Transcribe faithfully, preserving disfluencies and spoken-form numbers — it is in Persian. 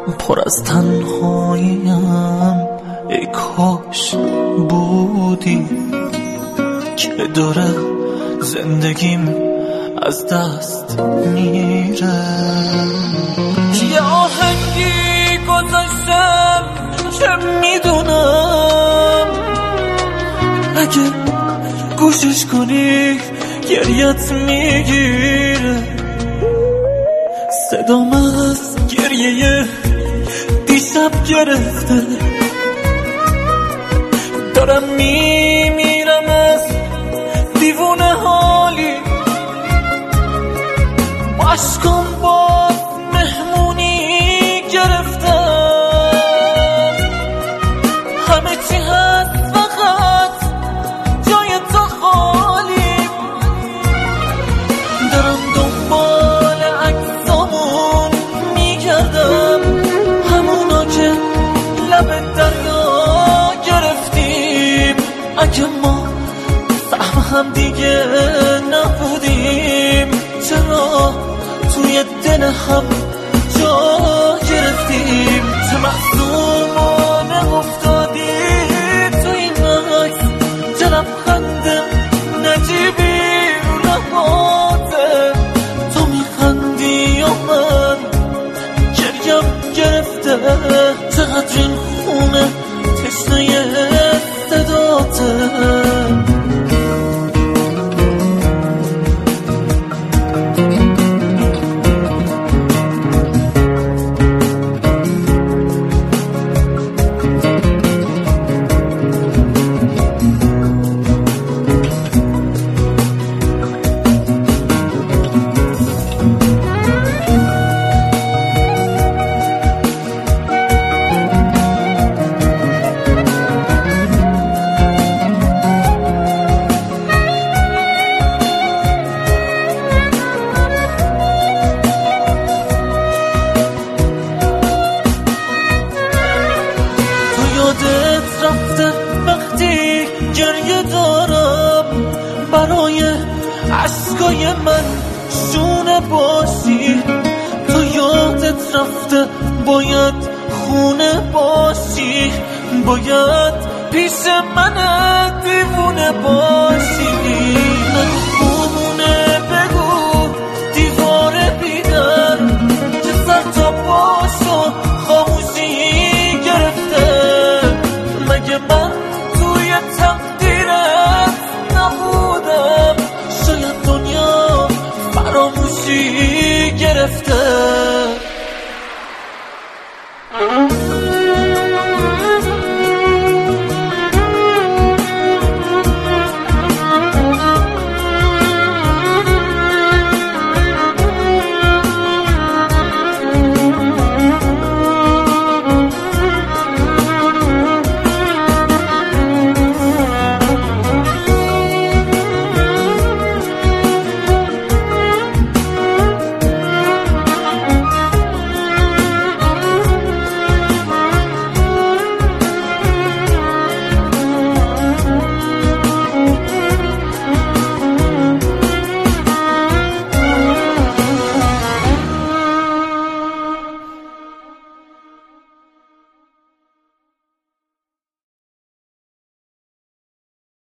پر از تنهاییم، ای کاش بودی که داره زندگیم از دست میره. یه آهنگی گذاشتم که میدونم اگه گوشش کنی گریت میگیره. صدام از گریه دیشب گرفته، دارم میمیرم از دیوونه حالی. عشقم باز مهمونی گرفتم، همه چی هست فقط جای تو خالی. دارم دنبال عکسامون میگردم، همونا که لب دریا گرفتیم. اگه ما سهم هم دیگه نبودیم، چرا توی دل هم جا گرفتیم؟ چه معصومانه افتادی تو این عکس، چه لبخند نجیبی رو لباته. تو میخندی یا من گریم گرفته؟ چقدر این خونه تشنه صداته. یادت رفته وقتی گریه دارم، برای عشقای من شونه باشی. تو یادت رفته باید خونه باشی، باید پیش من دیوونه باشی. نگو خونه بگو دیوار بیدر که سر تا باشو خاموشی گرفته. مگه من توی تقدیرت نبودم؟ شاید دنیا فراموشی گرفته.